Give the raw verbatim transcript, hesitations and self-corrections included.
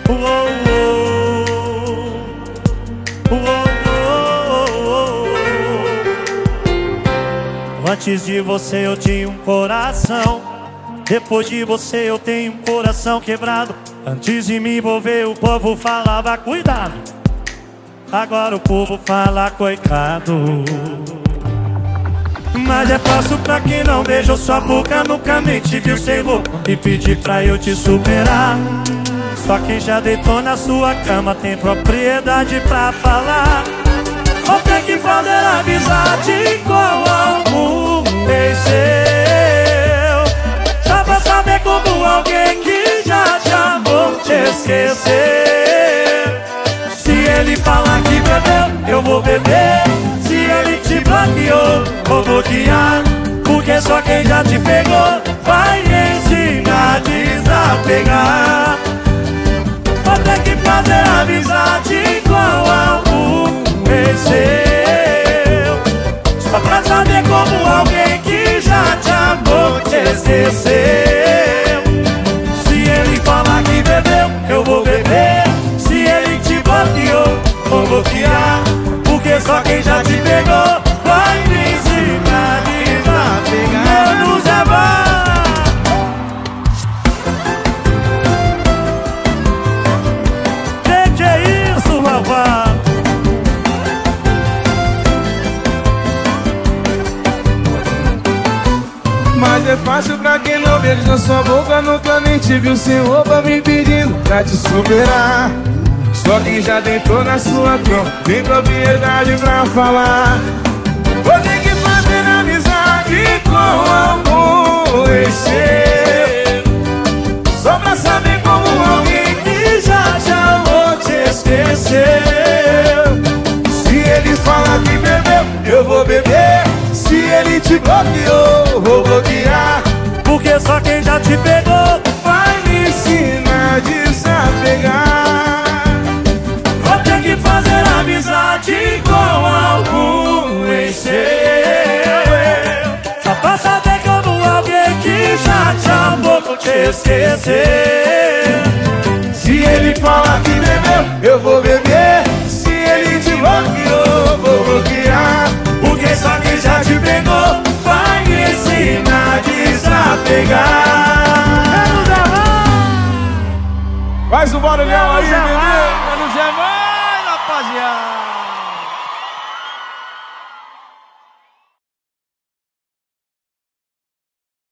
Uou, uou, uou, uou. Antes de você eu tinha um coração, depois de você eu tenho um coração quebrado. Antes de me envolver o povo falava cuidado, agora o povo fala coitado. Mas é fácil pra quem não beijou sua boca, nunca nem te viu sem roupa e pedir pra eu te superar. Só quem já deitou na sua cama tem propriedade pra falar. Ou tem que fazer amizade com algum ex seu, só pra saber como alguém que já te amou te esquecer. Se ele falar que bebeu, eu vou beber. Se ele te bloqueou, vou bloquear. Porque só quem já te pegou vai ensinar a desapegar. Vou ter que fazer amizade com algum ex seu, só pra saber como alguém que já te amou te esqueceu. Se ele falar que bebeu, eu vou beber. Se ele te bloqueou, vou bloquear. Porque só quem já te pegou vai me ensinar a desapegar. Menos é bom. Que que é isso, rapaz? Mas é fácil pra quem não beija sua boca, nunca nem te viu sem roupa me pedindo pra te superar. Só quem já deitou na sua cama tem propriedade pra falar. Vou ter que fazer amizade com algum ex seu, só pra saber como alguém que já te amou te esqueceu. Se ele falar que bebeu, eu vou beber. Se ele te bloqueou, vou bloquear. Porque só quem já te pegou vai me ensinar a desapegar. Vou ter que fazer amizade com algum ex seu, só pra saber como alguém que já te amou te esquecer. Se ele falar que bebeu, eu vou beber. Se ele te bloqueou, vou bloquear. Porque só quem já te pegou vai me ensinar a desapegar. Menos é mais. Faz um barulhão aí, Menos é bebê. mais, menos é mais, rapaziada.